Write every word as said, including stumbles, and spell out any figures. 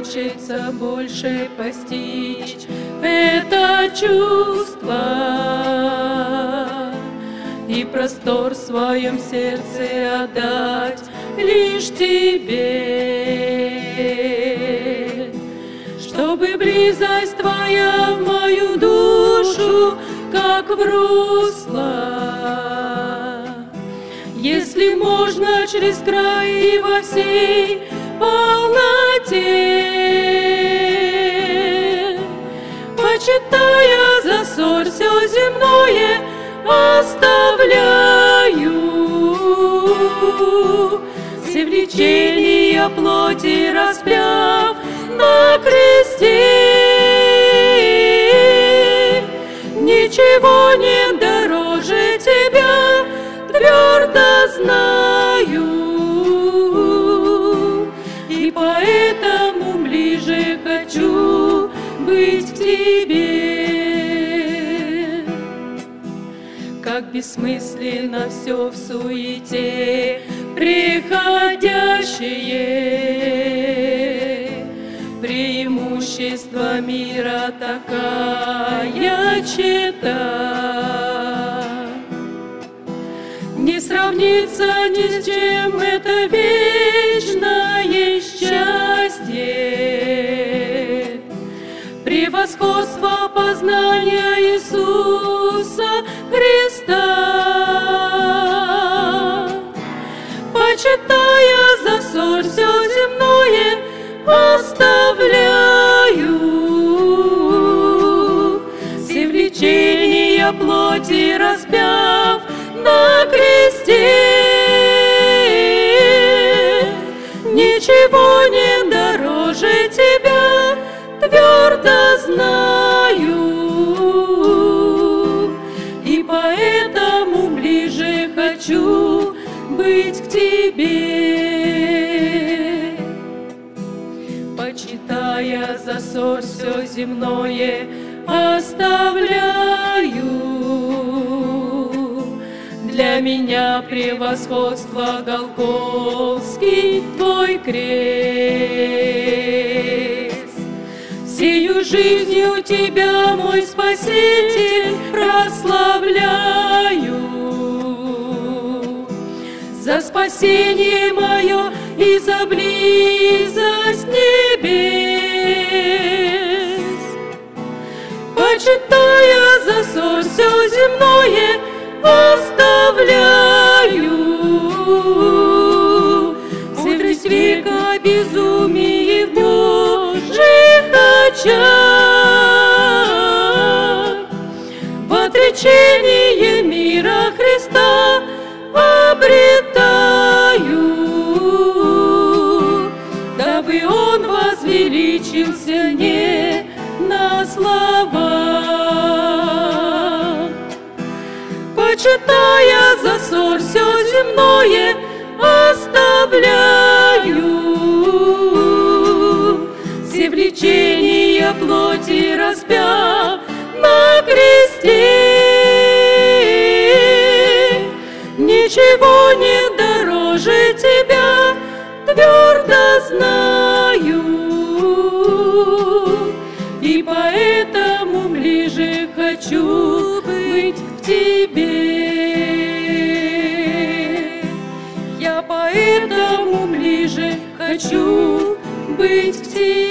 хочется больше постичь это чувство и простор в своем сердце отдать лишь Тебе, чтобы близость Твоя в мою душу, как в русло, если можно, через край и во всей полноте, почитая за ссор все земное, оставляю все влечения плоти, распяв на кресте. Ничего нет дороже Тебя, твердо знаю, и поэтому ближе хочу быть к Тебе. Как бессмысленно все в суете приходящее, преимущество мира такая чета, не сравнится ни с чем это вечное счастье, превосходство познания Иисуса Христа. Почитая за ссор все земное, оставляю все влечения плоти, распяв на кресте. Ничего нет дороже Тебя, твердо знаю, и поэтому ближе хочу быть к Тебе. Почитая за ссор все земное, оставляю для меня превосходство Голгофский Твой крест. Сею жизнью Тебя, мой Спаситель, прославляю за спасение мое и за близость небес. Почитая за ссор все земное, оставляю мудрость века, безумие в Божьих очах, в отречении мира Христа обретаю, дабы Он возвеличился не на слова. Почитая за ссор все земное, оставляю все влечения плоти, распяв на кресте. Ничего нет дороже Тебя, твердо знаю, и поэтому ближе хочу быть к Тебе. Я поэтому ближе хочу быть к Тебе.